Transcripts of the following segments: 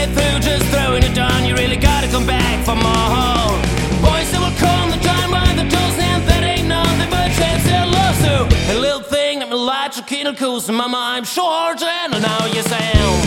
get through just throwing it down, you really gotta come back for more. Boys, there will come the time when the doors and that ain't nothing but chance and love. So a little thing that my lights are keen cool, so mama, I'm short and I know you sound.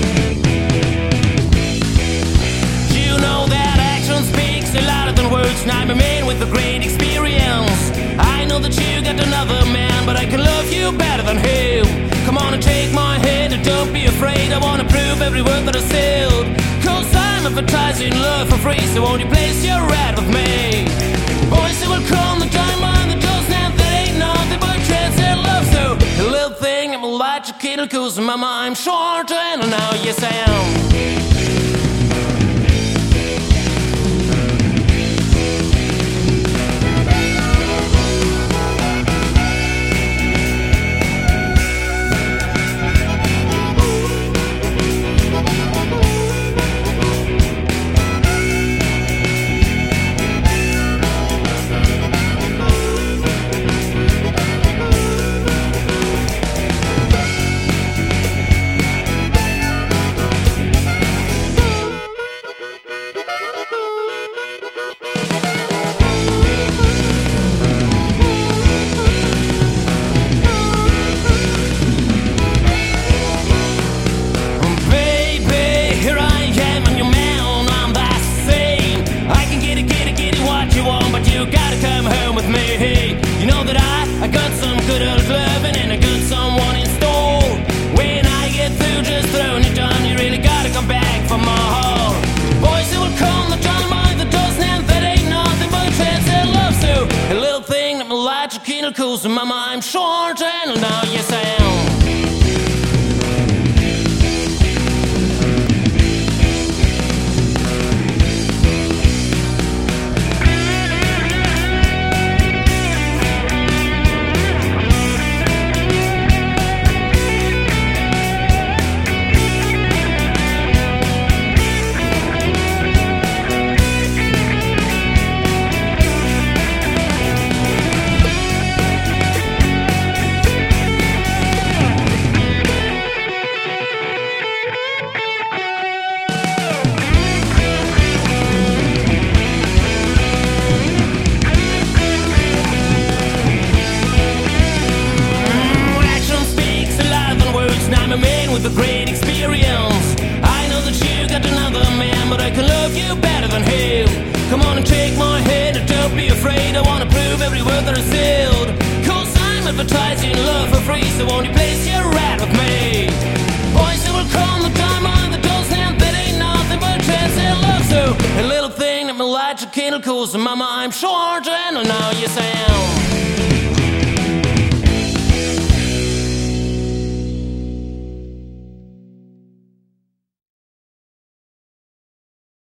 Do you know that action speaks a louder than words? And I'm a man with a great experience. I know that you got another man, but I can love you better than him. Come on and take my hand and don't be afraid. I wanna prove every word that I said, 'cause I'm advertising love for free. So won't you place your ad with me? Boys, it will come the time when the doors now that ain't nothing but chance and love. So a little thing that will light your kid, 'cause mama, I'm short and I know you sound. I got some good old loving and a good someone in store. When I get through just throwing it down, you really gotta come back for more. Boys, it will come the time behind the doors now that ain't nothing but chance and love. So a little thing that my lights are keen cool, so mama, I'm short and I know you sound. I'm a man with a great experience. I know that you got another man, but I can love you better than him. Come on and take my hand and don't be afraid. I wanna prove every word that I said, 'cause I'm advertising love for free. So won't you place your ad with me? Boys, it will come the time on the doors now that ain't nothing but chance and love. So a little thing that my lights are keen cool, so mama, I'm short and I know you sound.